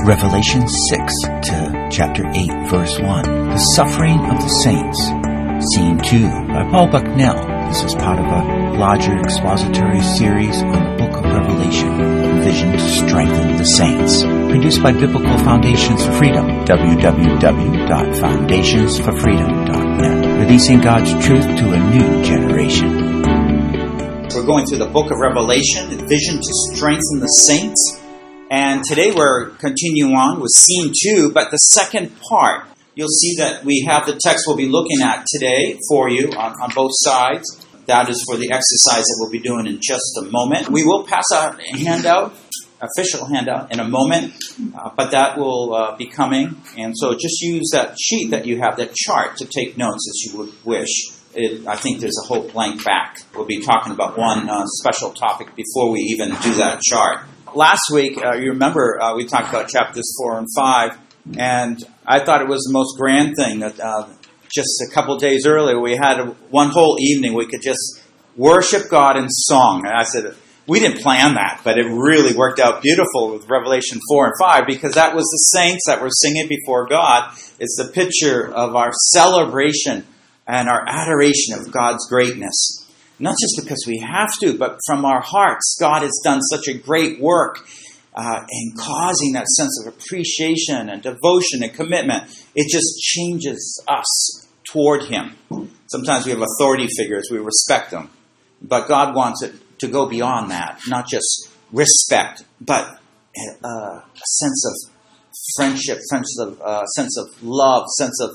Revelation 6 to chapter 8, verse 1. The Suffering of the Saints. Scene 2 by Paul Bucknell. This is part of a larger expository series on the book of Revelation, envisioned to strengthen the saints. Produced by Biblical Foundations for Freedom, www.foundationsforfreedom.net. Releasing God's truth to a new generation. We're going through the book of Revelation, envisioned to strengthen the saints. And today we're continuing on with scene 2, but the second part, you'll see that we have the text we'll be looking at today for you on both sides. That is for the exercise that we'll be doing in just a moment. We will pass out a handout, official handout, in a moment, but that will be coming. And so just use that sheet that you have, that chart, to take notes as you would wish. I think there's a whole blank back. We'll be talking about one special topic before we even do that chart. Last week, you remember, we talked about chapters 4 and 5, and I thought it was the most grand thing that just a couple days earlier, we had one whole evening we could just worship God in song. And I said, we didn't plan that, but it really worked out beautiful with Revelation 4 and 5, because that was the saints that were singing before God. It's the picture of our celebration and our adoration of God's greatness. Not just because we have to, but from our hearts. God has done such a great work in causing that sense of appreciation and devotion and commitment. It just changes us toward Him. Sometimes we have authority figures, we respect them. But God wants it to go beyond that. Not just respect, but a sense of friendship, sense of love, sense of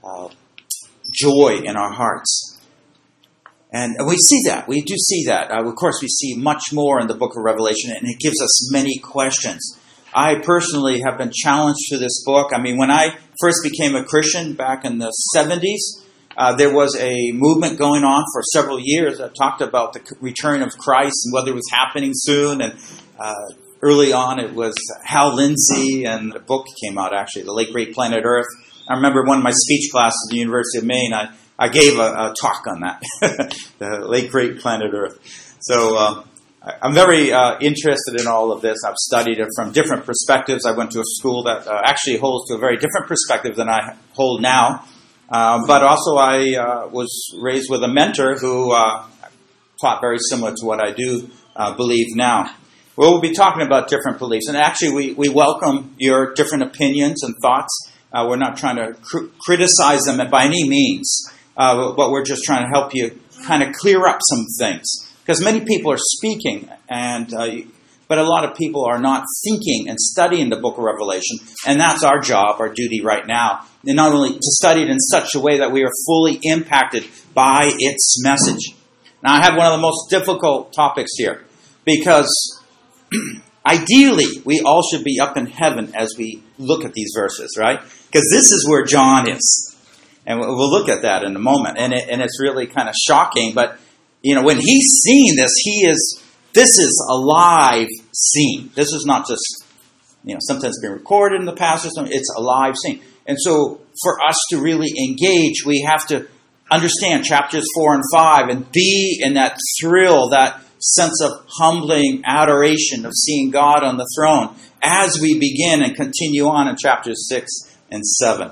joy in our hearts. And we see that. We do see that. Of course, we see much more in the book of Revelation, and it gives us many questions. I personally have been challenged through this book. I mean, when I first became a Christian back in the 70s, there was a movement going on for several years that talked about the return of Christ and whether it was happening soon. And early on, it was Hal Lindsey, and the book came out, actually, The Late Great Planet Earth. I remember one of my speech classes at the University of Maine, I gave a talk on that, the late great planet Earth. So I'm very interested in all of this. I've studied it from different perspectives. I went to a school that actually holds to a very different perspective than I hold now. But also I was raised with a mentor who taught very similar to what I do believe now. We'll be talking about different beliefs. And actually we welcome your different opinions and thoughts. We're not trying to criticize them by any means. But we're just trying to help you kind of clear up some things. Because many people are speaking, but a lot of people are not thinking and studying the book of Revelation. And that's our job, our duty right now. And not only to study it in such a way that we are fully impacted by its message. Now, I have one of the most difficult topics here. Because ideally, we all should be up in heaven as we look at these verses, right? Because this is where John is. And we'll look at that in a moment. And it's really kind of shocking. But, when he's seeing this, this is a live scene. This is not just, sometimes been recorded in the past or something. It's a live scene. And so for us to really engage, we have to understand chapters 4 and 5 and be in that thrill, that sense of humbling adoration of seeing God on the throne as we begin and continue on in chapters 6 and 7.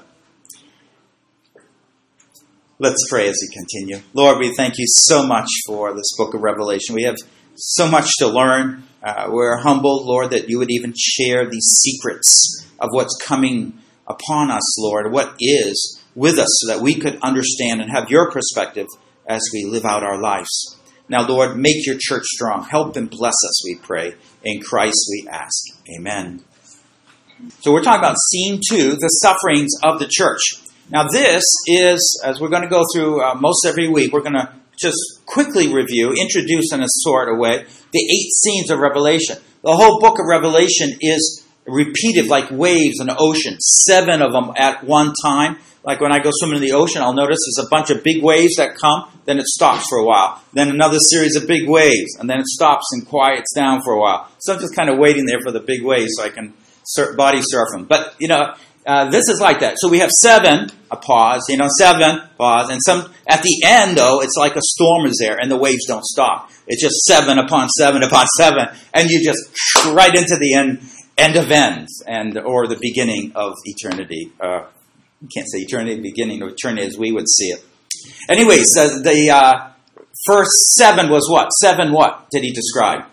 Let's pray as we continue. Lord, we thank you so much for this book of Revelation. We have so much to learn. We're humbled, Lord, that you would even share these secrets of what's coming upon us, Lord, what is with us, so that we could understand and have your perspective as we live out our lives. Now, Lord, make your church strong. Help and bless us, we pray. In Christ we ask. Amen. So we're talking about scene 2, the sufferings of the church. Now this is, as we're going to go through most every week, we're going to just quickly review, introduce in a sort of way, the 8 scenes of Revelation. The whole book of Revelation is repeated like waves in the ocean, 7 of them at one time. Like when I go swimming in the ocean, I'll notice there's a bunch of big waves that come, then it stops for a while. Then another series of big waves, and then it stops and quiets down for a while. So I'm just kind of waiting there for the big waves so I can body surf them. But, this is like that. So we have 7, a pause, 7, pause. And some at the end, though, it's like a storm is there and the waves don't stop. It's just 7 upon 7 upon 7. And you just right into the end end of ends, or the beginning of eternity. You can't say eternity, beginning of eternity as we would see it. Anyways, the first 7 was what? 7 what did he describe?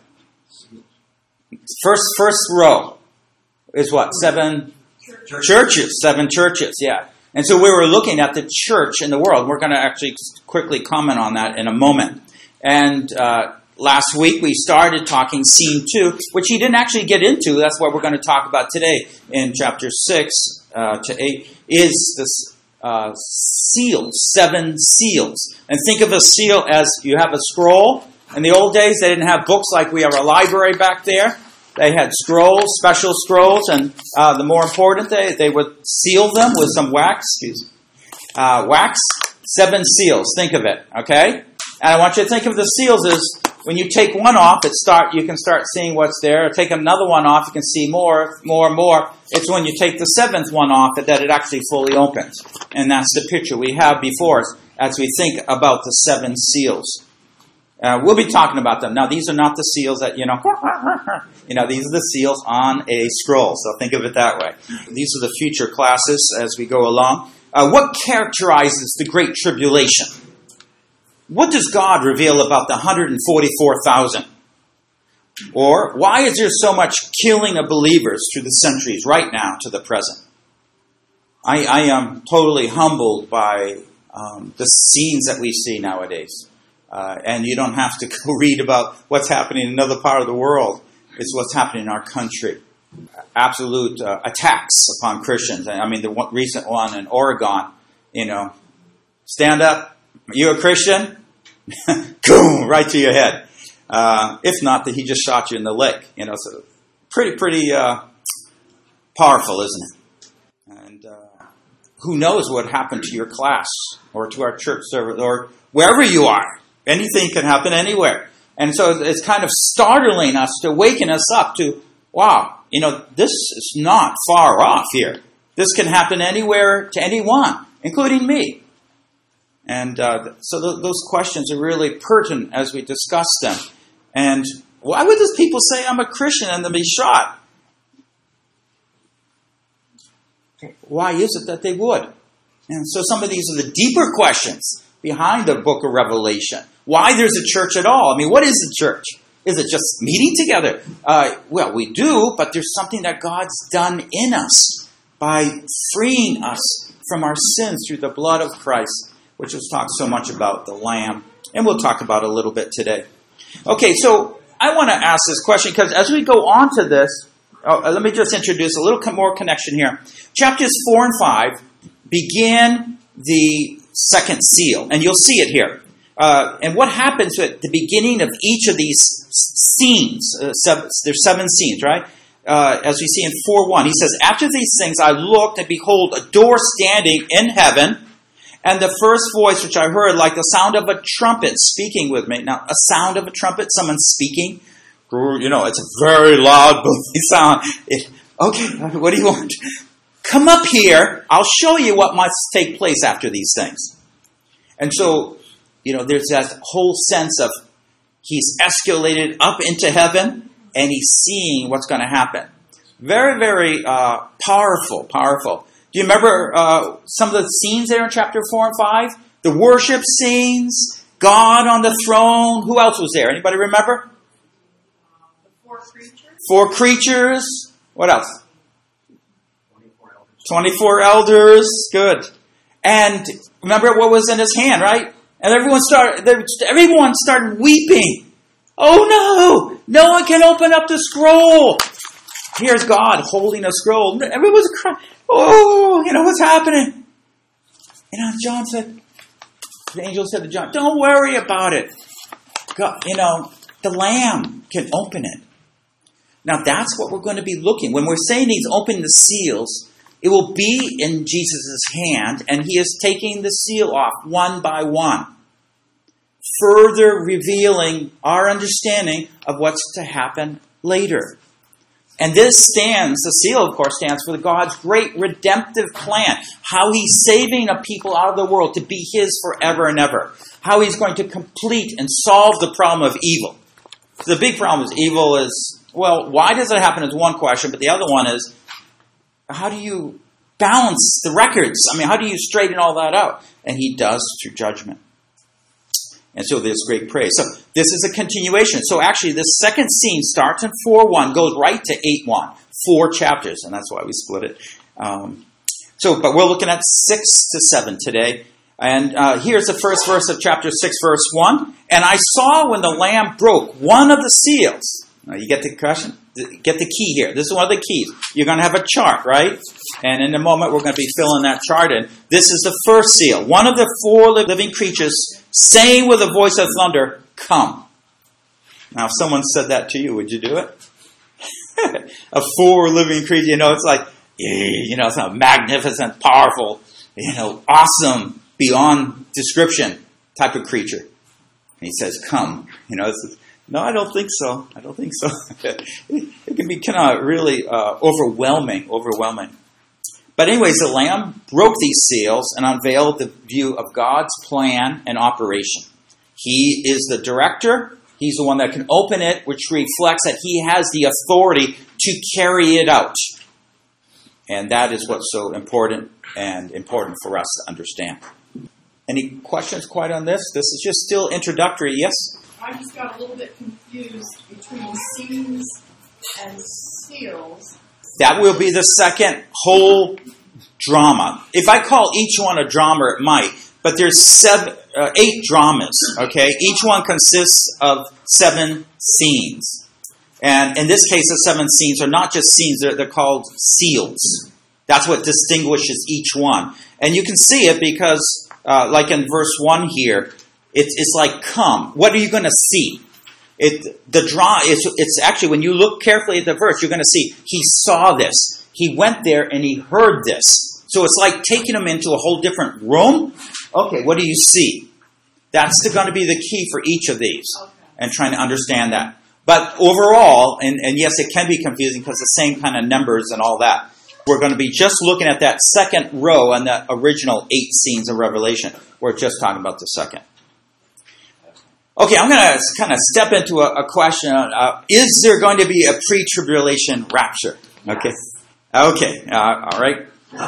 First row is what? 7 churches. 7 churches, yeah. And so we were looking at the church in the world. We're going to actually quickly comment on that in a moment. And last week we started talking scene 2, which he didn't actually get into. That's what we're going to talk about today in chapter 6 to 8, is this seals, 7 seals. And think of a seal as you have a scroll. In the old days, they didn't have books like we have a library back there. They had scrolls, special scrolls, and the more important, they would seal them with some wax. Wax, 7 seals. Think of it, okay? And I want you to think of the seals as when you take one off, you can start seeing what's there. Take another one off, you can see more. It's when you take the 7th one off that it actually fully opens. And that's the picture we have before us as we think about the 7 seals. We'll be talking about them. Now, these are not the seals that, these are the seals on a scroll. So think of it that way. These are the future classes as we go along. What characterizes the Great Tribulation? What does God reveal about the 144,000? Or why is there so much killing of believers through the centuries right now to the present? I am totally humbled by the scenes that we see nowadays. And you don't have to go read about what's happening in another part of the world. It's what's happening in our country. Absolute attacks upon Christians. I mean, the recent one in Oregon, stand up. Are you a Christian? Boom, right to your head. If not, that he just shot you in the leg. So pretty powerful, isn't it? And who knows what happened to your class or to our church service or wherever you are. Anything can happen anywhere. And so it's kind of startling us to waken us up to, wow, this is not far off here. This can happen anywhere to anyone, including me. And so those questions are really pertinent as we discuss them. And why would those people say I'm a Christian and then be shot? Why is it that they would? And so some of these are the deeper questions behind the book of Revelation. Why there's a church at all? I mean, what is the church? Is it just meeting together? Well, we do, but there's something that God's done in us by freeing us from our sins through the blood of Christ, which was talked so much about, the Lamb. And we'll talk about it a little bit today. Okay, so I want to ask this question because as we go on to this, let me just introduce a little more connection here. Chapters 4 and 5 begin the 2nd seal, and you'll see it here. And what happens at the beginning of each of these scenes, there's 7 scenes, right? As we see in 4:1, he says, after these things I looked, and behold, a door standing in heaven, and the first voice which I heard, like the sound of a trumpet speaking with me. Now, a sound of a trumpet, someone speaking, it's a very loud, booming sound. Okay, what do you want? Come up here, I'll show you what must take place after these things. And so, there's that whole sense of he's escalated up into heaven and he's seeing what's going to happen. Very, very powerful. Do you remember some of the scenes there in chapter 4 and 5? The worship scenes, God on the throne. Who else was there? Anybody remember? The 4 creatures. 4 creatures. What else? 24 elders. Good. And remember what was in his hand, right? And everyone started weeping. Oh no! No one can open up the scroll. Here's God holding a scroll. Everyone's crying. Oh, what's happening? John said, the angel said to John, don't worry about it. God, the Lamb can open it. Now that's what we're going to be looking. When we're saying he's opening the seals, it will be in Jesus' hand, and he is taking the seal off one by one, further revealing our understanding of what's to happen later. And the seal, of course, stands for God's great redemptive plan, how he's saving a people out of the world to be his forever and ever, how he's going to complete and solve the problem of evil. The big problem is evil is Well, why does it happen is one question, but the other one is, how do you balance the records? I mean, how do you straighten all that out? And he does through judgment. And so there's great praise. So this is a continuation. So actually, this second scene starts in 4:1, goes right to 8:1. 4 chapters, and that's why we split it. But we're looking at 6 to 7 today. And here's the first verse of chapter 6, verse 1. And I saw when the Lamb broke one of the seals. Now you get the question? Get the key here. This is one of the keys. You're going to have a chart, right? And in a moment, we're going to be filling that chart in. This is the first seal. One of the 4 living creatures saying with a voice of thunder, "Come." Now, if someone said that to you, would you do it? A 4 living creature, it's like, it's a magnificent, powerful, awesome, beyond description type of creature. And he says, "Come." No, I don't think so. It can be kind of really overwhelming. But anyways, the Lamb broke these seals and unveiled the view of God's plan and operation. He is the director. He's the one that can open it, which reflects that he has the authority to carry it out. And that is what's so important for us to understand. Any questions quite on this? This is just still introductory, yes? I just got a little bit confused between scenes and seals. That will be the second whole drama. If I call each one a drama, it might. But there's 8 dramas, okay? Each one consists of 7 scenes. And in this case, the 7 scenes are not just scenes, they're called seals. That's what distinguishes each one. And you can see it because, like in verse 1 here, it's like, "Come." What are you going to see? It's actually, when you look carefully at the verse, you're going to see he saw this. He went there and he heard this. So it's like taking him into a whole different room. Okay, what do you see? That's going to be the key for each of these, and trying to understand that. But overall, and yes, it can be confusing because the same kind of numbers and all that. We're going to be just looking at that second row on the original 8 scenes of Revelation. We're just talking about the second. Okay, I'm going to kind of step into a question. Is there going to be a pre-tribulation rapture? Okay. Okay. All right.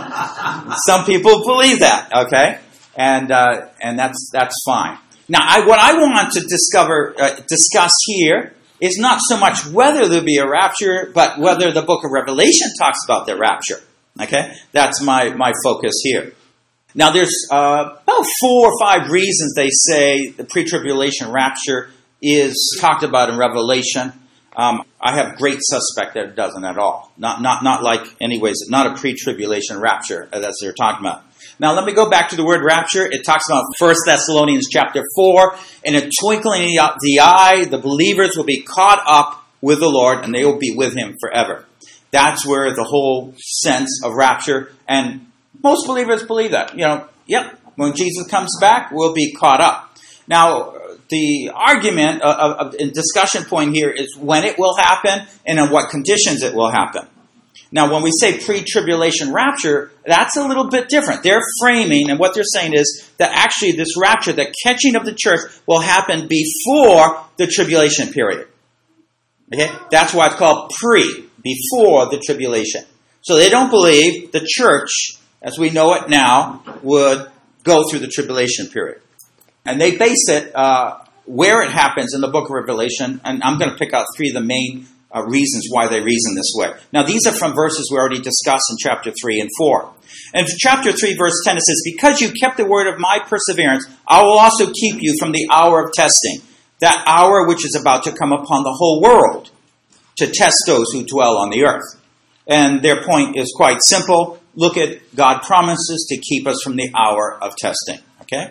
Some people believe that. Okay. And that's fine. Now, what I want to discuss here is not so much whether there'll be a rapture, but whether the book of Revelation talks about the rapture. Okay? That's my focus here. Now, there's about 4 or 5 reasons they say the pre-tribulation rapture is talked about in Revelation. I have great suspect that it doesn't at all. Not like, anyways, not a pre-tribulation rapture as they're talking about. Now, let me go back to the word rapture. It talks about 1 Thessalonians chapter 4. In a twinkling of the eye, the believers will be caught up with the Lord, and they will be with him forever. That's where the whole sense of rapture, and most believers believe that. When Jesus comes back, we'll be caught up. Now, the argument and discussion point here is when it will happen and in what conditions it will happen. Now, when we say pre-tribulation rapture, that's a little bit different. They're framing, and what they're saying is that actually this rapture, the catching of the church, will happen before the tribulation period. Okay? That's why it's called before the tribulation. So they don't believe the church, as we know it now, would go through the tribulation period. And they base it where it happens in the book of Revelation, and I'm going to pick out 3 of the main reasons why they reason this way. Now, these are from verses we already discussed in chapter 3 and 4. In chapter 3, verse 10, it says, "Because you kept the word of my perseverance, I will also keep you from the hour of testing, that hour which is about to come upon the whole world, to test those who dwell on the earth." And their point is quite simple. Look at God promises to keep us from the hour of testing. Okay?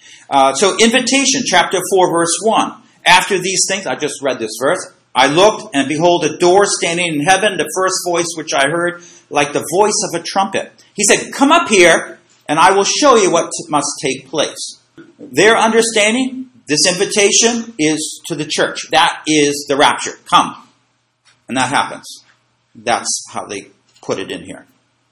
So invitation, chapter 4, verse 1. After these things, I just read this verse, "I looked, and behold, a door standing in heaven, the first voice which I heard, like the voice of a trumpet." He said, "Come up here, and I will show you what must take place." Their understanding, this invitation is to the church. That is the rapture. Come. And that happens. That's how they put it in here.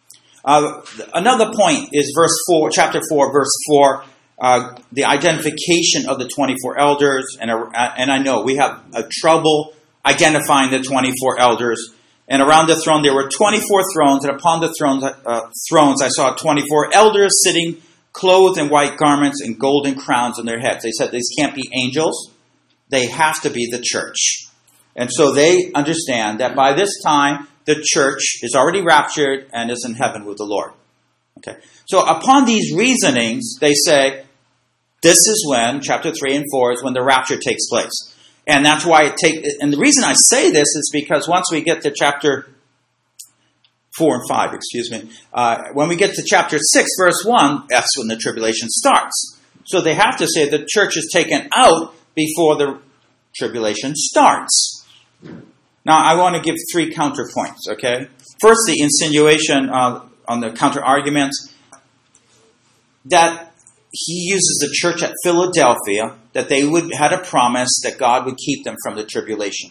Another point is chapter 4, verse 4. The identification of the 24 elders, and I know we have a trouble identifying the 24 elders. And around the throne there were 24 thrones, and upon the thrones I saw 24 elders sitting, clothed in white garments and golden crowns on their heads. They said these can't be angels. They have to be the church. And so they understand that by this time, the church is already raptured and is in heaven with the Lord. Okay. So upon these reasonings, they say, this is when, chapter 3 and 4, is when the rapture takes place. And that's why and the reason I say this is because once we get to chapter 4 and 5, when we get to chapter 6, verse 1, that's when the tribulation starts. So they have to say the church is taken out before the tribulation starts. Now, I want to give 3 counterpoints, okay? First, the insinuation on the counter-arguments that he uses the church at Philadelphia, that they had a promise that God would keep them from the tribulation.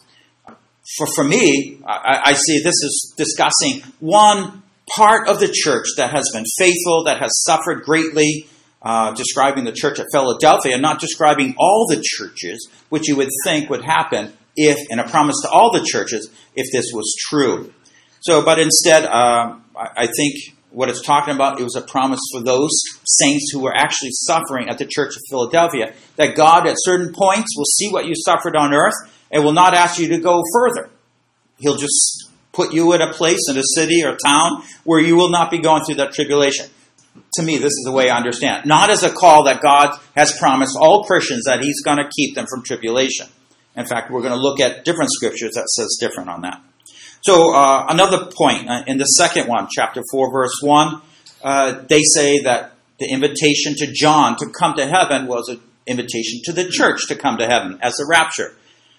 For me, I see this is discussing one part of the church that has been faithful, that has suffered greatly, describing the church at Philadelphia, not describing all the churches, which you would think would happen and a promise to all the churches, if this was true. So, but instead, I think what it's talking about, it was a promise for those saints who were actually suffering at the church of Philadelphia, that God at certain points will see what you suffered on earth and will not ask you to go further. He'll just put you in a place, in a city or town, where you will not be going through that tribulation. To me, this is the way I understand it. Not as a call that God has promised all Christians that he's going to keep them from tribulation. In fact, we're going to look at different scriptures that says different on that. So another point, in the second one, chapter 4, verse 1, they say that the invitation to John to come to heaven was an invitation to the church to come to heaven as a rapture.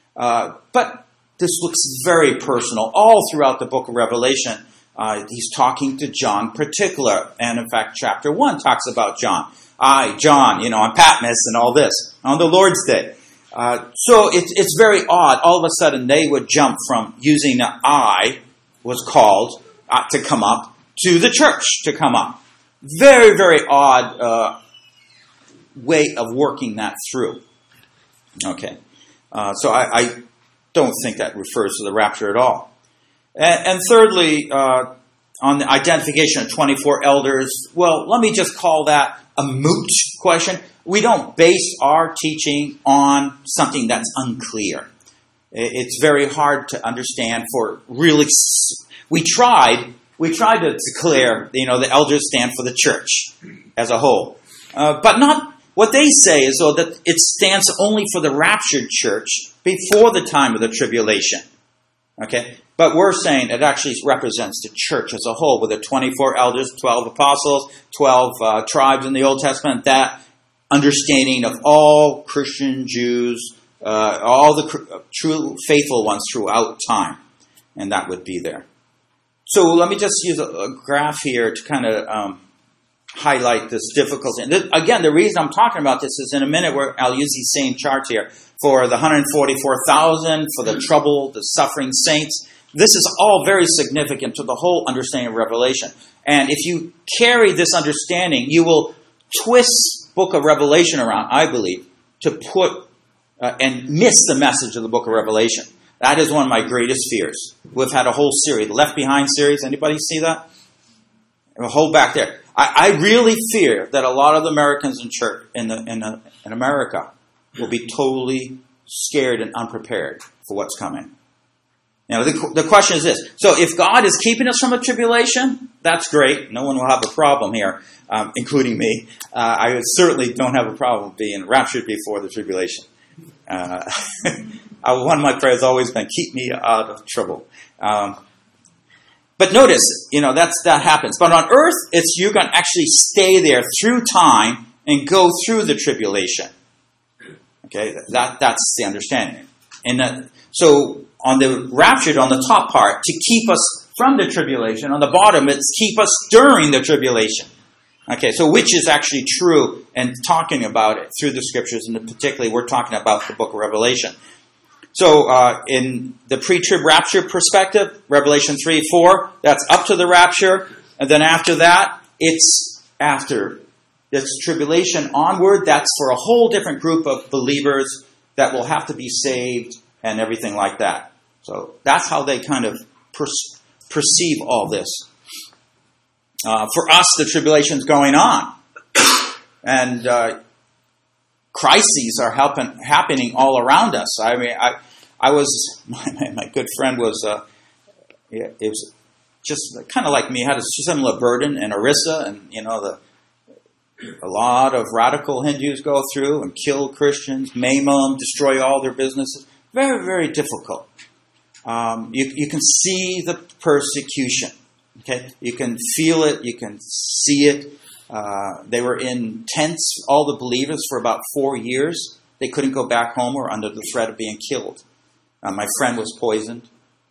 But this looks very personal. All throughout the book of Revelation, he's talking to John in particular. And in fact, chapter 1 talks about John. I, John, on Patmos and all this, on the Lord's Day. So it's very odd. All of a sudden, they would jump from using the I was called to come up to the church to come up. Very, very odd way of working that through. Okay. So I don't think that refers to the rapture at all. And thirdly, on the identification of 24 elders, well, let me just call that a moot question. We don't base our teaching on something that's unclear. It's very hard to understand for really... We tried to declare, the elders stand for the church as a whole. But not... What they say is, though, that it stands only for the raptured church before the time of the tribulation. Okay? But we're saying it actually represents the church as a whole, with the 24 elders, 12 apostles, 12 tribes in the Old Testament, that understanding of all Christian Jews, all the true faithful ones throughout time. And that would be there. So let me just use a graph here to kind of highlight this difficulty. And again, the reason I'm talking about this is in a minute where I'll use these same charts here. For the 144,000, for the trouble, the suffering saints. This is all very significant to the whole understanding of Revelation. And if you carry this understanding, you will twist book of Revelation around, I believe, to put and miss the message of the book of Revelation. That is one of my greatest fears. We've had a whole series, the Left Behind series. Anybody see that? A whole back there. I really fear that a lot of the Americans in church in America will be totally scared and unprepared for what's coming. Now, the question is this. So if God is keeping us from a tribulation, that's great. No one will have a problem here, including me. I certainly don't have a problem being raptured before the tribulation. One of my prayers has always been, keep me out of trouble. But notice, that happens. But on earth, it's you can actually stay there through time and go through the tribulation. Okay, that's the understanding. And so on the raptured, on the top part, to keep us from the tribulation. On the bottom, it's keep us during the tribulation. Okay, so which is actually true and talking about it through the scriptures, and particularly we're talking about the book of Revelation. So in the pre-trib rapture perspective, Revelation 3:4, that's up to the rapture. And then after that, it's after. It's tribulation onward. That's for a whole different group of believers that will have to be saved and everything like that. So that's how they kind of perceive all this. For us, the tribulation's going on. And crises are happening all around us. I mean, I was, my good friend was, it was just kind of like me, had a similar burden in Orissa, and, you know, a lot of radical Hindus go through and kill Christians, maim them, destroy all their businesses. Very, very difficult. You can see the persecution. Okay, you can feel it. You can see it. They were in tents, all the believers, for about 4 years. They couldn't go back home or under the threat of being killed. My friend was poisoned.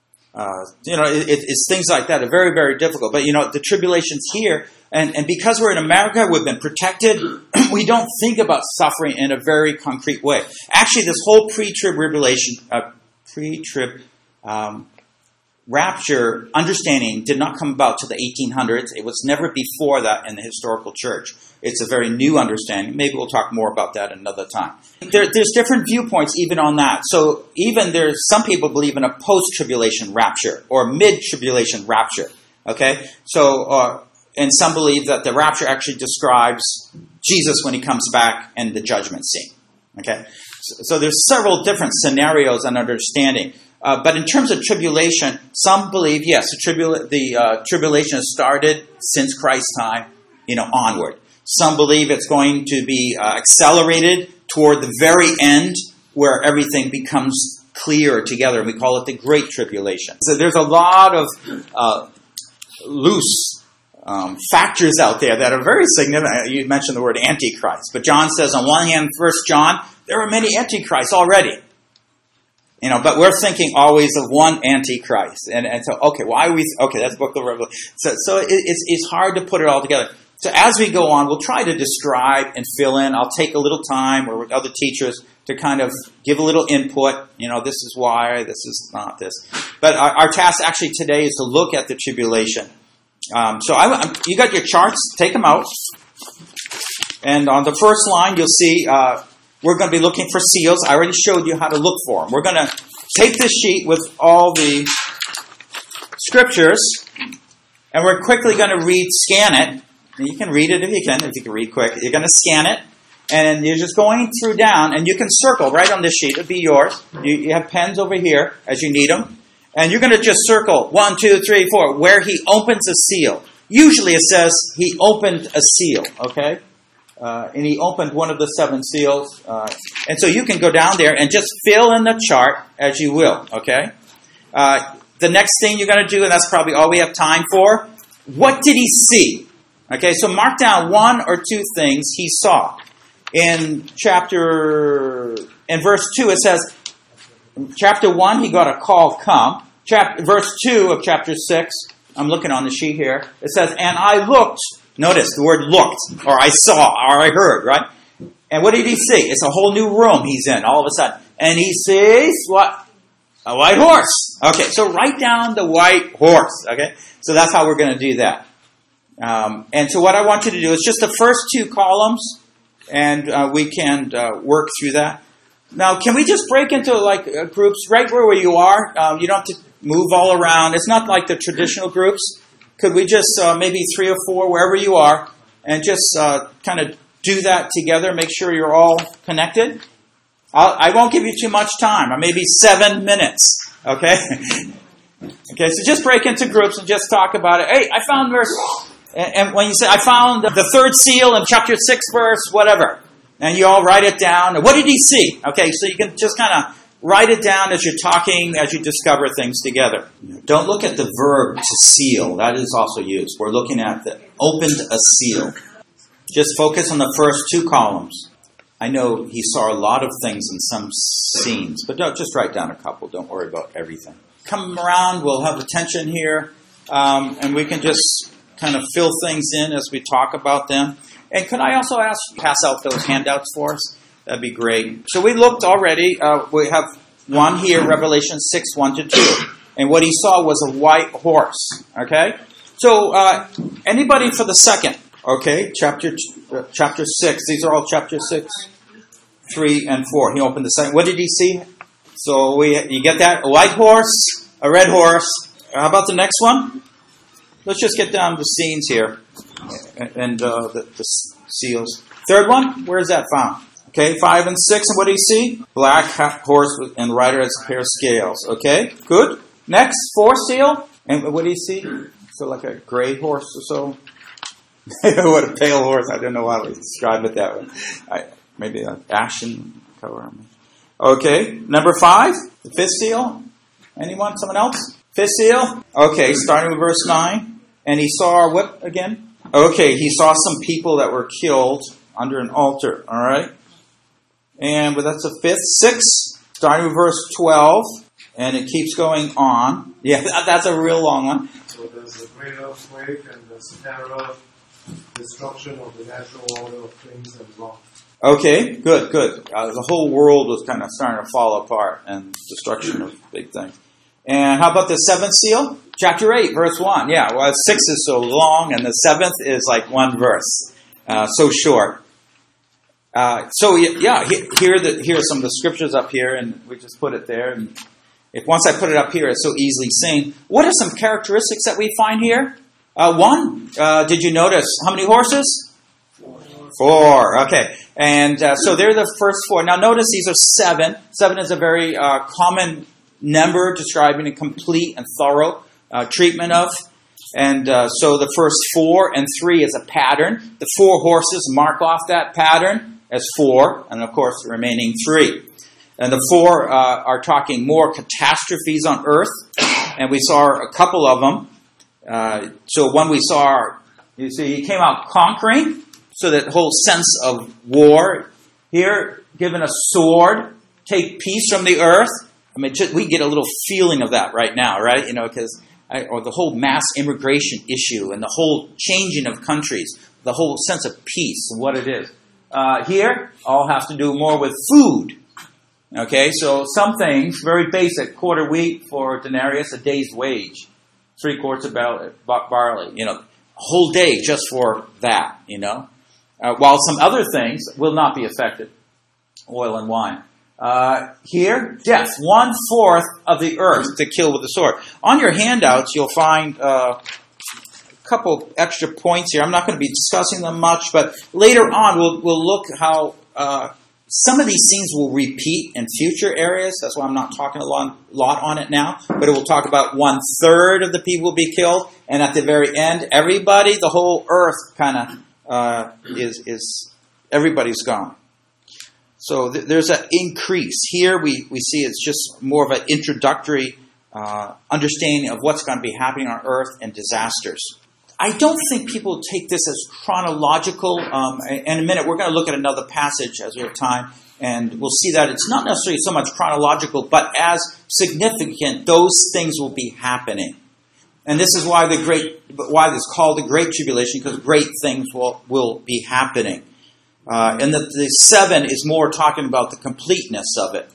It's things like that are very, very difficult. But, the tribulation's here. And because we're in America, we've been protected. We don't think about suffering in a very concrete way. Actually, this whole pre-trib rapture understanding did not come about to the 1800s. It was never before that in the historical church. It's a very new understanding. Maybe we'll talk more about that another time. There's different viewpoints even on that. So even there's some people believe in a post-tribulation rapture or mid-tribulation rapture. Okay? So, and some believe that the rapture actually describes Jesus when he comes back and the judgment scene. Okay? So there's several different scenarios and understanding. But in terms of tribulation, some believe, yes, the tribulation has started since Christ's time, onward. Some believe it's going to be accelerated toward the very end where everything becomes clear together. We call it the Great Tribulation. So there's a lot of loose factors out there that are very significant. You mentioned the word Antichrist. But John says on one hand, 1 John, there are many Antichrists already. But we're thinking always of one Antichrist. And so, that's Book of Revelation. So it's hard to put it all together. So as we go on, we'll try to describe and fill in. I'll take a little time or with other teachers to kind of give a little input. This is why, this is not this. But our task actually today is to look at the tribulation. You got your charts, take them out. And on the first line, you'll see... we're going to be looking for seals. I already showed you how to look for them. We're going to take this sheet with all the scriptures, and we're quickly going to scan it. You can read it if you can read quick. You're going to scan it, and you're just going through down, and you can circle right on this sheet. It'll be yours. You have pens over here as you need them, and you're going to just circle 1, 2, 3, 4, where he opens a seal. Usually it says he opened a seal, okay? And he opened one of the 7 seals. And so you can go down there and just fill in the chart as you will, okay? The next thing you're going to do, and that's probably all we have time for, what did he see? Okay, so mark down 1 or 2 things he saw. In verse 2 it says, chapter 1, he got a call, come. Verse 2 of chapter 6, I'm looking on the sheet here, it says, and I looked. Notice the word looked, or I saw, or I heard, right? And what did he see? It's a whole new room he's in all of a sudden. And he sees what? A white horse. Okay, so write down the white horse, okay? So that's how we're going to do that. And so what I want you to do is just the first 2 columns, and we can work through that. Now, can we just break into groups right where you are? You don't have to move all around. It's not like the traditional groups. Could we just maybe 3 or 4 wherever you are and just kind of do that together? Make sure you're all connected. I won't give you too much time. Maybe 7 minutes. Okay? Okay, so just break into groups and just talk about it. Hey, I found verse... And when you say, I found the 3rd seal in chapter 6 verse, whatever. And you all write it down. What did he see? Okay, so you can just kind of write it down as you're talking, as you discover things together. Don't look at the verb to seal. That is also used. We're looking at the opened a seal. Just focus on the first 2 columns. I know he saw a lot of things in some scenes, but just write down a couple. Don't worry about everything. Come around. We'll have attention here, and we can just kind of fill things in as we talk about them. And could I also ask you to pass out those handouts for us? That'd be great. So we looked already. We have one here, Revelation 6, 1-2. And what he saw was a white horse. Okay? So anybody for the second? Okay, chapter 6. These are all chapter 6, 3, and 4. He opened the second. What did he see? So you get that? A white horse, a red horse. How about the next one? Let's just get down the scenes here and the seals. Third one, where is that found? Okay, 5 and 6, and what do you see? Black horse and rider has a pair of scales. Okay, good. Next, 4th seal, and what do you see? So like a gray horse or so. What a pale horse! I don't know how to describe it that way. Maybe an ashen color. Okay, number 5, the 5th seal. Anyone? Someone else? 5th seal. Okay, starting with verse 9. And he saw what again? Okay, he saw some people that were killed under an altar. All right. And that's the 5th. 6, starting with verse 12. And it keeps going on. Yeah, that's a real long one. So there's a great earthquake and there's terror, destruction of the natural order of things and wrong. Okay, good. The whole world was kind of starting to fall apart and destruction of big things. And how about the 7th seal? Chapter 8, verse 1. Yeah, well, 6 is so long, and the 7th is like one verse. So short. Here are some of the scriptures up here, and we just put it there. And once I put it up here, it's so easily seen. What are some characteristics that we find here? 1, did you notice how many horses? 4. Okay. And so they're the first 4. Now notice these are 7. 7 is a very common number describing a complete and thorough treatment of. And so the first 4 and 3 is a pattern. The 4 horses mark off that pattern as 4, and of course the remaining 3. And the 4 are talking more catastrophes on earth, and we saw a couple of them. So one we saw, you see, he came out conquering, so that whole sense of war. Here, given a sword, take peace from the earth. I mean, we get a little feeling of that right now, right? You know, or the whole mass immigration issue and the whole changing of countries, the whole sense of peace and what it is. Here, all have to do more with food. Okay, so some things, very basic, quarter wheat for denarius, a day's wage. 3 quarts of barley, a whole day just for that, While some other things will not be affected, oil and wine. Here, death, 1/4 of the earth to kill with the sword. On your handouts, you'll find a couple extra points here. I'm not going to be discussing them much, but later on we'll look how some of these scenes will repeat in future areas. That's why I'm not talking a lot on it now. But it will talk about 1/3 of the people will be killed, and at the very end, everybody, the whole earth, kind of is everybody's gone. So there's an increase. Here we see it's just more of an introductory understanding of what's going to be happening on earth and disasters. I don't think people take this as chronological. In a minute, we're going to look at another passage as we have time, and we'll see that it's not necessarily so much chronological, but as significant, those things will be happening. And this is why it's called the Great Tribulation, because great things will be happening. And the 7 is more talking about the completeness of it.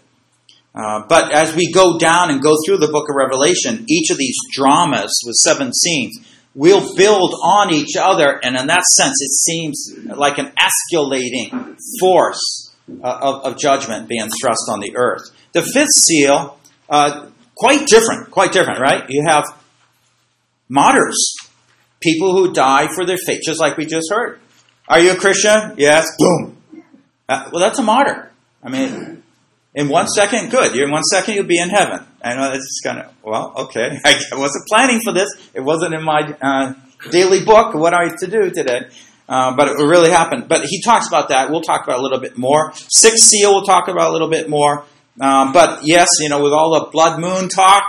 But as we go down and go through the book of Revelation, each of these dramas with 7 scenes will build on each other, and in that sense, it seems like an escalating force of judgment being thrust on the earth. The 5th seal, quite different, right? You have martyrs, people who die for their faith, just like we just heard. Are you a Christian? Yes. Boom. Well, that's a martyr. I mean, in 1 second, good. In 1 second, you'll be in heaven. I know it's kind of, okay. I wasn't planning for this. It wasn't in my daily book, what I have to do today. But it really happened. But he talks about that. We'll talk about it a little bit more. 6th seal, we'll talk about a little bit more. But yes, with all the blood moon talk,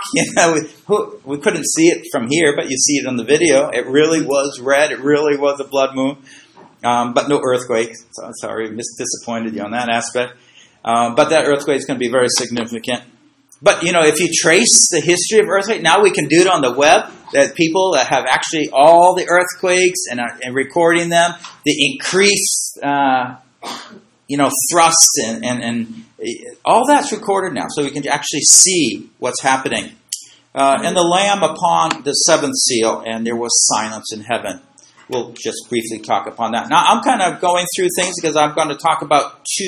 we couldn't see it from here, but you see it on the video. It really was red. It really was a blood moon. But no earthquake. So, sorry, disappointed you on that aspect. But that earthquake is going to be very significant. But, if you trace the history of earthquake, now we can do it on the web, that people that have actually all the earthquakes and recording them, the increased, thrust and all that's recorded now. So we can actually see what's happening. And the Lamb upon the 7th seal, and there was silence in heaven. We'll just briefly talk upon that. Now, I'm kind of going through things because I'm going to talk about 2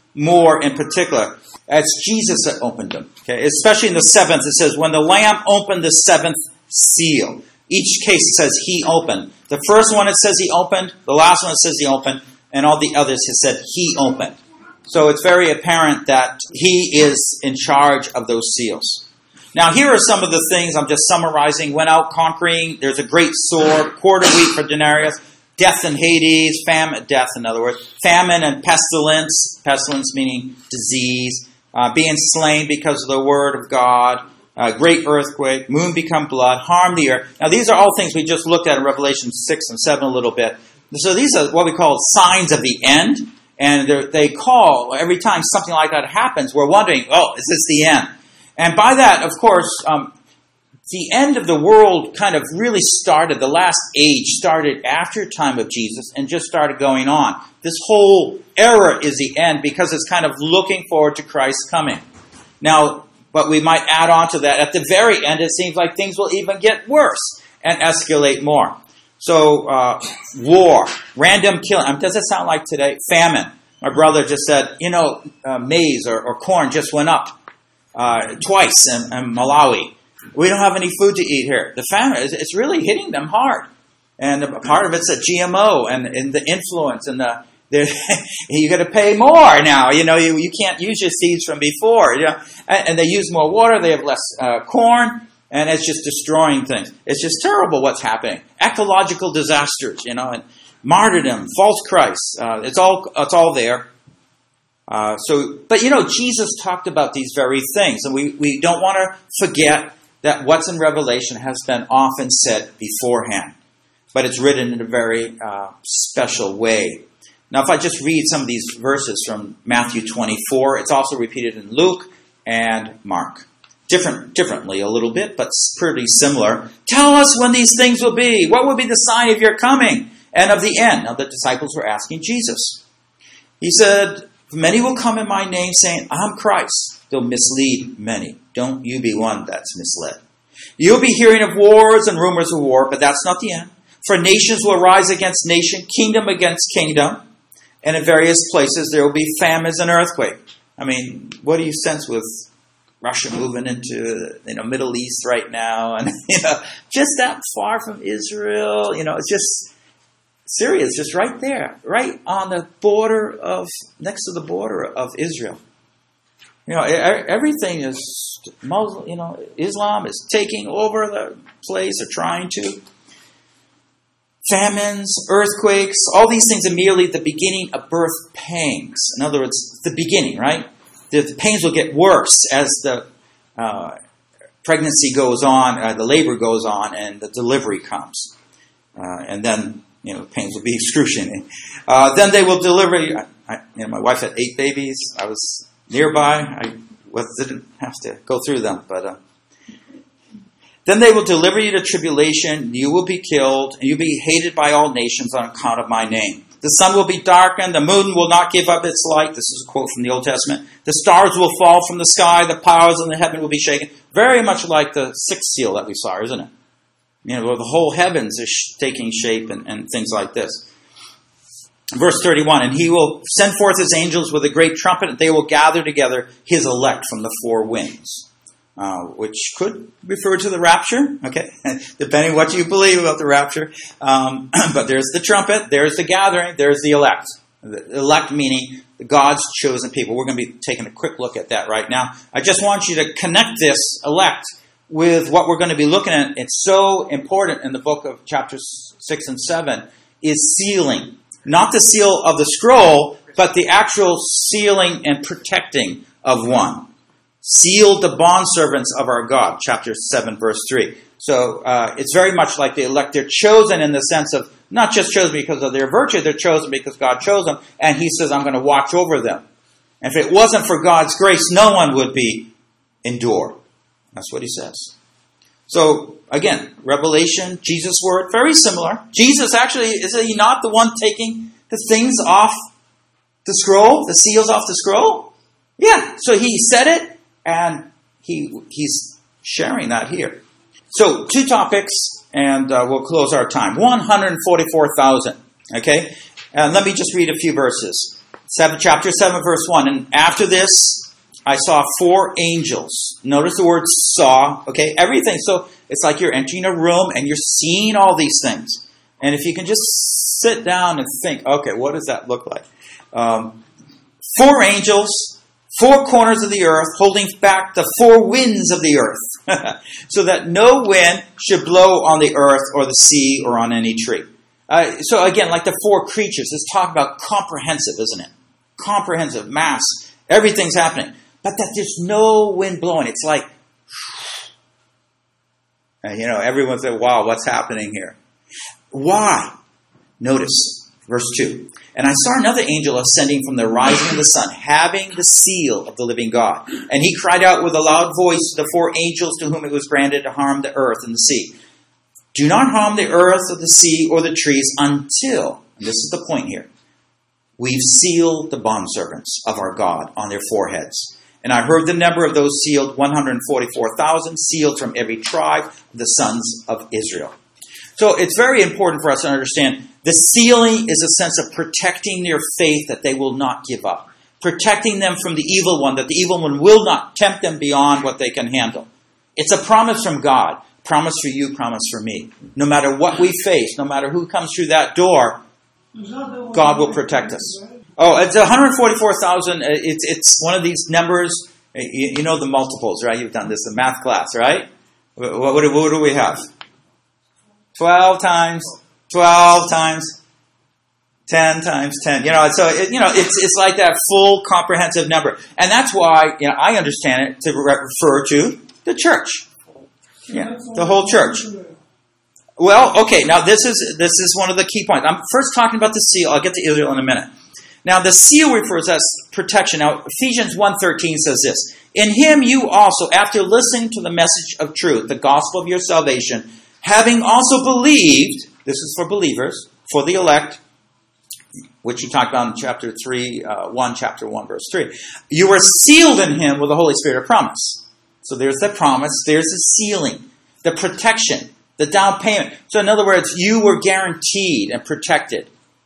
more in particular. It's Jesus that opened them. Okay, especially in the seventh, it says, when the Lamb opened the seventh seal. Each case it says he opened. The first one it says he opened. The last one it says he opened. And all the others it said he opened. So it's very apparent that he is in charge of those seals. Now here are some of the things I'm just summarizing. Went out conquering. There's a great sword. Quarter wheat for denarius. Death in Hades. Famine, death in other words. Famine and pestilence. Pestilence meaning disease. Being slain because of the word of God. Great earthquake, moon become blood, harm the earth. Now these are all things we just looked at in Revelation 6 and 7 a little bit. So these are what we call signs of the end. And they call, every time something like that happens, we're wondering, oh, is this the end? And by that, of course, the end of the world kind of really started, the last age started after time of Jesus and just started going on. This whole era is the end because it's kind of looking forward to Christ's coming. Now, but we might add on to that. At the very end, it seems like things will even get worse and escalate more. So, war, random killing. Does it sound like today? Famine. My brother just said, maize or corn just went up twice in Malawi. We don't have any food to eat here. The famine, it's really hitting them hard. And part of it's a GMO and the influence and you got to pay more now. You can't use your seeds from before. And they use more water. They have less corn, and it's just destroying things. It's just terrible what's happening. Ecological disasters, and martyrdom, false Christ. It's all there. But Jesus talked about these very things, and we don't want to forget that what's in Revelation has been often said beforehand, but it's written in a very special way. Now, if I just read some of these verses from Matthew 24, it's also repeated in Luke and Mark. Differently a little bit, but pretty similar. Tell us when these things will be. What will be the sign of your coming and of the end? Now, the disciples were asking Jesus. He said, many will come in my name saying, I'm Christ. They'll mislead many. Don't you be one that's misled. You'll be hearing of wars and rumors of war, but that's not the end. For nations will rise against nation, kingdom against kingdom. And in various places there will be famines and earthquake. What do you sense with Russia moving into Middle East right now, and just that far from Israel? It's just Syria is just right there, right on the border next to the border of Israel. Everything is Muslim. Islam is taking over the place, or trying to. Famines, earthquakes, all these things immediately at the beginning of birth pangs. In other words, the beginning, right? The pains will get worse as the pregnancy goes on, the labor goes on, and the delivery comes. And then, pains will be excruciating. Then they will deliver. My wife had 8 babies. I was nearby. I didn't have to go through them, but... Then they will deliver you to tribulation, you will be killed, and you'll be hated by all nations on account of my name. The sun will be darkened, the moon will not give up its light. This is a quote from the Old Testament. The stars will fall from the sky, the powers in the heaven will be shaken. Very much like the 6th seal that we saw, isn't it? Where the whole heavens is taking shape and things like this. Verse 31, and he will send forth his angels with a great trumpet, and they will gather together his elect from the 4 winds. Which could refer to the rapture, okay, depending what you believe about the rapture. But there's the trumpet, there's the gathering, there's the elect. The elect meaning God's chosen people. We're going to be taking a quick look at that right now. I just want you to connect this elect with what we're going to be looking at. It's so important in the book of chapters 6 and 7 is sealing. Not the seal of the scroll, but the actual sealing and protecting of one. Sealed the bondservants of our God, chapter 7, verse 3. So it's very much like the elect. They're chosen in the sense of not just chosen because of their virtue, they're chosen because God chose them, and he says, I'm going to watch over them. And if it wasn't for God's grace, no one would endure. That's what he says. So, again, Revelation, Jesus' word, very similar. Jesus actually, is he not the one taking the things off the scroll, the seals off the scroll? Yeah, so he said it, and he's sharing that here. So, 2 topics, and we'll close our time. 144,000, okay? And let me just read a few verses. chapter 7, verse 1. And after this, I saw 4 angels. Notice the word saw, okay? Everything. So it's like you're entering a room and you're seeing all these things. And if you can just sit down and think, okay, what does that look like? 4 angels, 4 corners of the earth, holding back the 4 winds of the earth, so that no wind should blow on the earth or the sea or on any tree. So again, like the 4 creatures, it's talking about comprehensive, isn't it? Comprehensive, mass, everything's happening. But that there's no wind blowing. It's like, everyone said, wow, what's happening here? Why? Notice, verse 2. And I saw another angel ascending from the rising of the sun, having the seal of the living God. And he cried out with a loud voice to the 4 angels to whom it was granted to harm the earth and the sea. Do not harm the earth or the sea or the trees until, and this is the point here, we've sealed the bondservants of our God on their foreheads. And I heard the number of those sealed, 144,000, sealed from every tribe of the sons of Israel. So it's very important for us to understand the sealing is a sense of protecting their faith that they will not give up. Protecting them from the evil one, that the evil one will not tempt them beyond what they can handle. It's a promise from God. Promise for you, promise for me. No matter what we face, no matter who comes through that door, God will protect us. Oh, it's 144,000. It's one of these numbers. You know the multiples, right? You've done this in math class, right? What do we have? 12 times 12 times 10 times 10. It's like that full comprehensive number. And that's why, I understand it to refer to the church. Yeah, the whole church. Well, okay, now this is one of the key points. I'm first talking about the seal. I'll get to Israel in a minute. Now, the seal refers as protection. Now, Ephesians 1:13 says this. In him you also, after listening to the message of truth, the gospel of your salvation, having also believed, this is for believers, for the elect, which he talked about in chapter 1, verse 3. You were sealed in him with the Holy Spirit of promise. So there's the promise, there's the sealing, the protection, the down payment. So in other words, you were guaranteed and protected.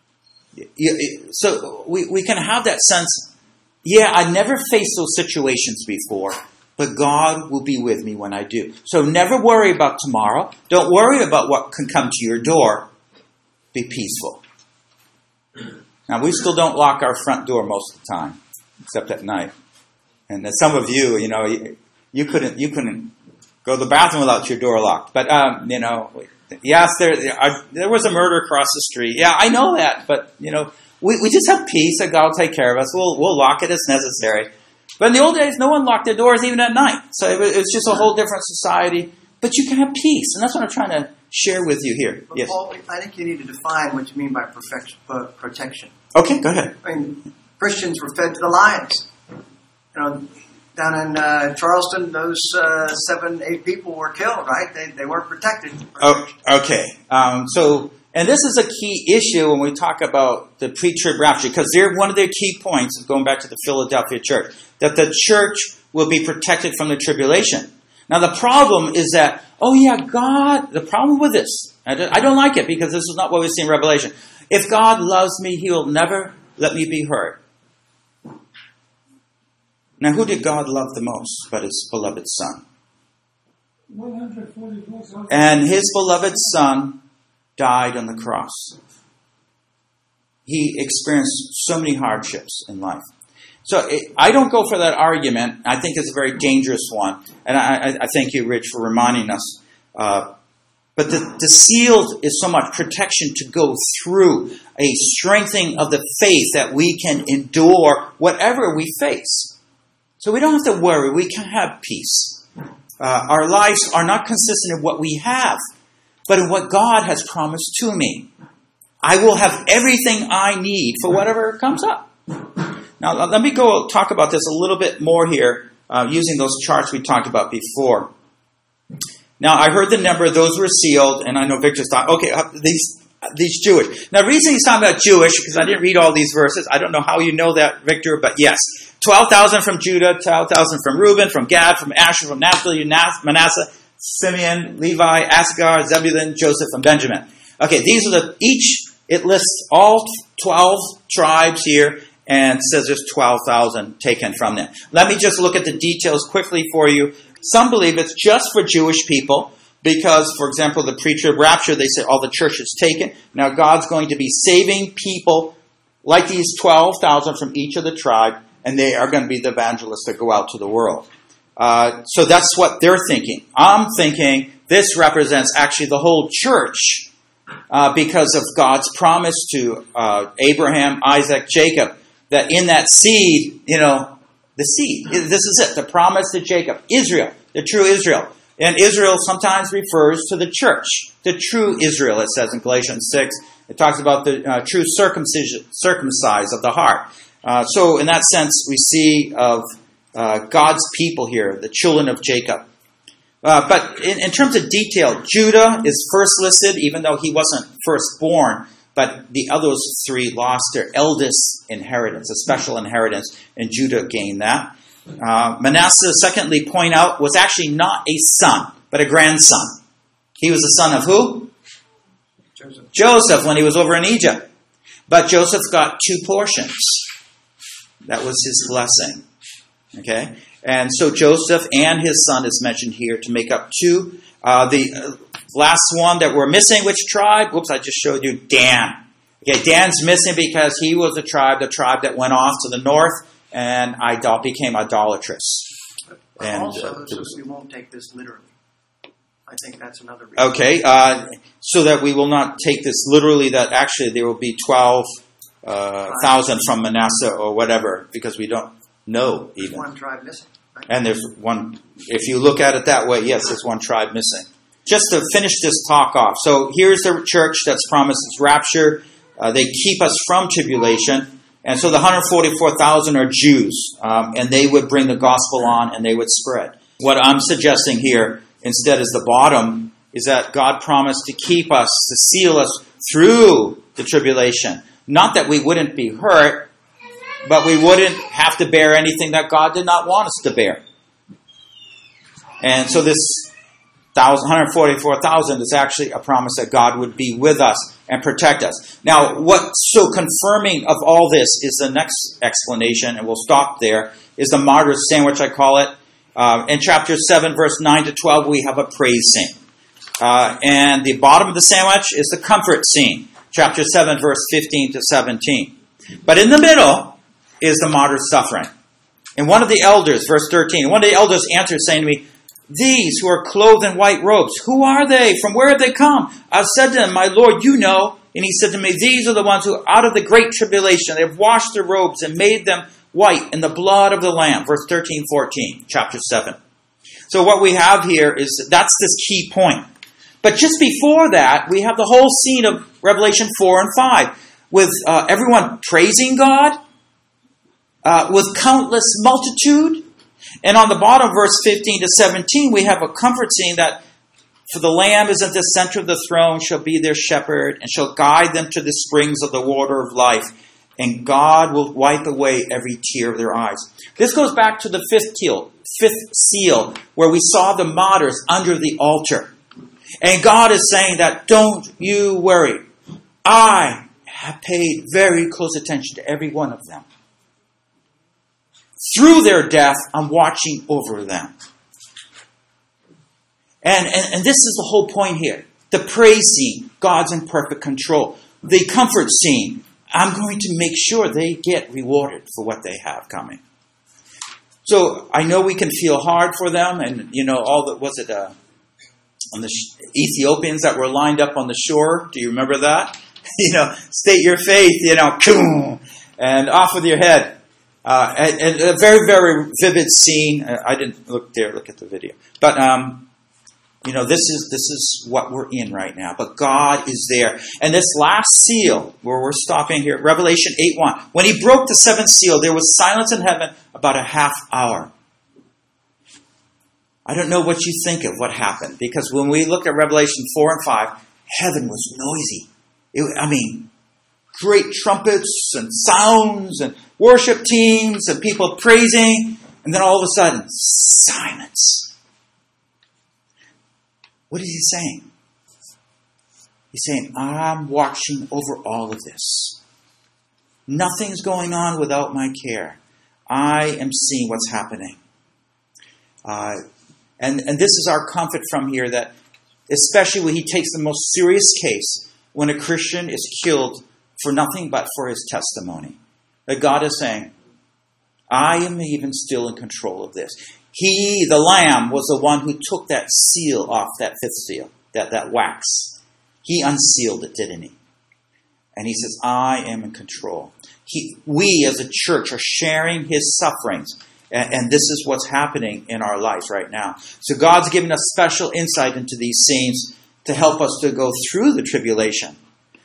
So we can have that sense, I never faced those situations before, but God will be with me when I do. So never worry about tomorrow. Don't worry about what can come to your door. Be peaceful. Now, we still don't lock our front door most of the time, except at night. And some of you, you couldn't go to the bathroom without your door locked. But, yes, there was a murder across the street. Yeah, I know that. But, we just have peace that God will take care of us. We'll lock it as necessary. But in the old days, no one locked their doors even at night. So it's just a whole different society. But you can have peace. And that's what I'm trying to share with you here. But yes. Paul, I think you need to define what you mean by protection. Okay, go ahead. I mean, Christians were fed to the lions. Down in Charleston, those 7-8 people were killed, right? They weren't protected. Oh, okay. And this is a key issue when we talk about the pre-trib rapture, because one of their key points is going back to the Philadelphia church, that the church will be protected from the tribulation. Now, the problem is that, God, the problem with this, I don't like it because this is not what we see in Revelation. If God loves me, he will never let me be hurt. Now, who did God love the most but his beloved Son? And his beloved Son died on the cross. He experienced so many hardships in life. So I don't go for that argument. I think it's a very dangerous one. And I thank you, Rich, for reminding us. But the seal is so much protection to go through, a strengthening of the faith that we can endure whatever we face. So we don't have to worry. We can have peace. Our lives are not consistent in what we have, but in what God has promised to me. I will have everything I need for whatever comes up. Now, let me go talk about this a little bit more here, using those charts we talked about before. Now, I heard the number of those who were sealed, and I know Victor's thought, these Jewish. Now, the reason he's talking about Jewish, because I didn't read all these verses. I don't know how you know that, Victor, but yes. 12,000 from Judah, 12,000 from Reuben, from Gad, from Asher, from Naphtali, Manasseh, Simeon, Levi, Issachar, Zebulun, Joseph, and Benjamin. Okay, these are it lists all 12 tribes here, and says there's 12,000 taken from them. Let me just look at the details quickly for you. Some believe it's just for Jewish people because, for example, the pre-trib rapture, they say all the church is taken. Now God's going to be saving people like these 12,000 from each of the tribe, and they are going to be the evangelists that go out to the world. So that's what they're thinking. I'm thinking this represents actually the whole church because of God's promise to Abraham, Isaac, Jacob, that in that seed, the seed, this is it, the promise to Jacob, Israel, the true Israel. And Israel sometimes refers to the church, the true Israel, it says in Galatians 6. It talks about the true circumcised of the heart. So in that sense, we see of God's people here, the children of Jacob. But in terms of detail, Judah is first listed, even though he wasn't firstborn. But the others three lost their eldest inheritance, a special inheritance, and Judah gained that. Manasseh, secondly, point out, was actually not a son, but a grandson. He was the son of who? Joseph, when he was over in Egypt. But Joseph got two portions. That was his blessing. Okay? And so Joseph and his son is mentioned here to make up two. The last one that we're missing, which tribe? Whoops, I just showed you Dan. Okay, Dan's missing because he was the tribe that went off to the north and became idolatrous. And also, so we won't take this literally. I think that's another reason. Okay, so that we will not take this literally, that actually there will be 12,000 from Manasseh or whatever, because we don't know even. There's one tribe missing. Right? And there's one, if you look at it that way, yes, there's one tribe missing. Just to finish this talk off. So here's the church that's promised its rapture. They keep us from tribulation. And so the 144,000 are Jews. And they would bring the gospel on and they would spread. What I'm suggesting here instead is the bottom is that God promised to keep us, to seal us through the tribulation. Not that we wouldn't be hurt, but we wouldn't have to bear anything that God did not want us to bear. And so this 144,000 is actually a promise that God would be with us and protect us. Now, what's so confirming of all this is the next explanation, and we'll stop there, is the martyr's sandwich, I call it. In chapter 7, verse 9 to 12, we have a praise scene. And the bottom of the sandwich is the comfort scene, chapter 7, verse 15 to 17. But in the middle is the martyr's suffering. And one of the elders, verse 13, one of the elders answered, saying to me, "These who are clothed in white robes, who are they? From where have they come?" I said to him, "My Lord, you know." And he said to me, "These are the ones who, out of the great tribulation, they have washed their robes and made them white in the blood of the Lamb." Verse 13, 14, chapter 7. So what we have here is, that's this key point. But just before that, we have the whole scene of Revelation 4 and 5, with everyone praising God, with countless multitude. And on the bottom, verse 15 to 17, we have a comfort scene that, "For the Lamb is at the center of the throne, shall be their shepherd, and shall guide them to the springs of the water of life. And God will wipe away every tear of their eyes." This goes back to the fifth seal, where we saw the martyrs under the altar. And God is saying that, don't you worry. I have paid very close attention to every one of them. Through their death, I'm watching over them. And this is the whole point here. The praise scene, God's in perfect control. The comfort scene, I'm going to make sure they get rewarded for what they have coming. So I know we can feel hard for them, and on the Ethiopians that were lined up on the shore. Do you remember that? State your faith, and off with your head. And a very, very vivid scene. I didn't look at the video. But, this is what we're in right now. But God is there. And this last seal, where we're stopping here, Revelation 8:1. When he broke the seventh seal, there was silence in heaven about a half hour. I don't know what you think of what happened. Because when we look at Revelation 4 and 5, heaven was noisy. Great trumpets and sounds and worship teams and people praising, and then all of a sudden, silence. What is he saying? He's saying, I'm watching over all of this. Nothing's going on without my care. I am seeing what's happening. And this is our comfort from here, that especially when he takes the most serious case, when a Christian is killed for nothing but for his testimony. That God is saying, I am even still in control of this. He, the Lamb, was the one who took that seal off, that fifth seal, that wax. He unsealed it, didn't he? And he says, I am in control. We as a church are sharing his sufferings. And this is what's happening in our lives right now. So God's given us special insight into these scenes to help us to go through the tribulation.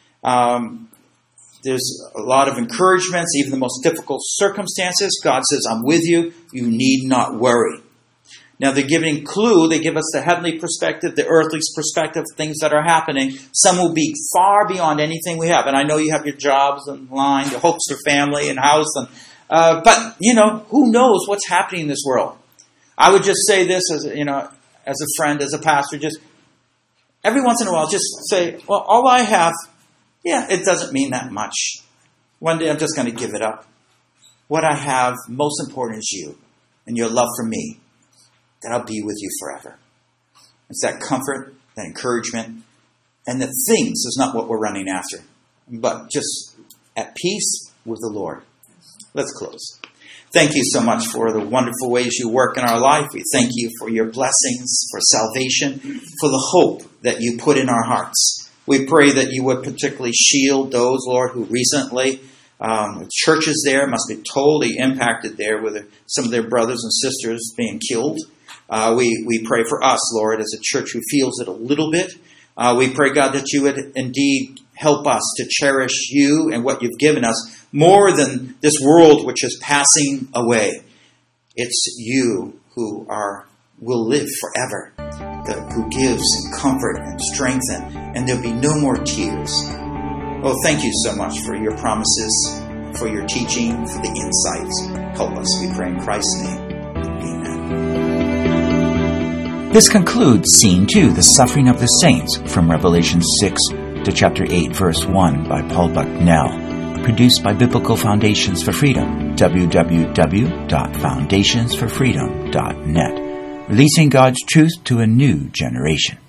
There's a lot of encouragements, even the most difficult circumstances. God says, I'm with you. You need not worry. Now they're giving clue. They give us the heavenly perspective, the earthly perspective, things that are happening. Some will be far beyond anything we have. And I know you have your jobs in line, your hopes for family and house. But, who knows what's happening in this world? I would just say this as a friend, as a pastor, just every once in a while, just say, well, all I have, it doesn't mean that much. One day I'm just going to give it up. What I have, most important, is you and your love for me, that I'll be with you forever. It's that comfort, that encouragement, and that things is not what we're running after, but just at peace with the Lord. Let's close. Thank you so much for the wonderful ways you work in our life. We thank you for your blessings, for salvation, for the hope that you put in our hearts. We pray that you would particularly shield those, Lord, who recently, churches there must be totally impacted there with some of their brothers and sisters being killed. We pray for us, Lord, as a church who feels it a little bit. We pray, God, that you would indeed help us to cherish you and what you've given us more than this world which is passing away. It's you who will live forever, who gives and comfort and strengthen, and there'll be no more tears. Oh, thank you so much for your promises, for your teaching, for the insights. Help us, we pray in Christ's name. Amen. This concludes Scene 2, The Suffering of the Saints, from Revelation 6 to chapter 8, verse 1 by Paul Bucknell. Produced by Biblical Foundations for Freedom, www.foundationsforfreedom.net. Releasing God's truth to a new generation.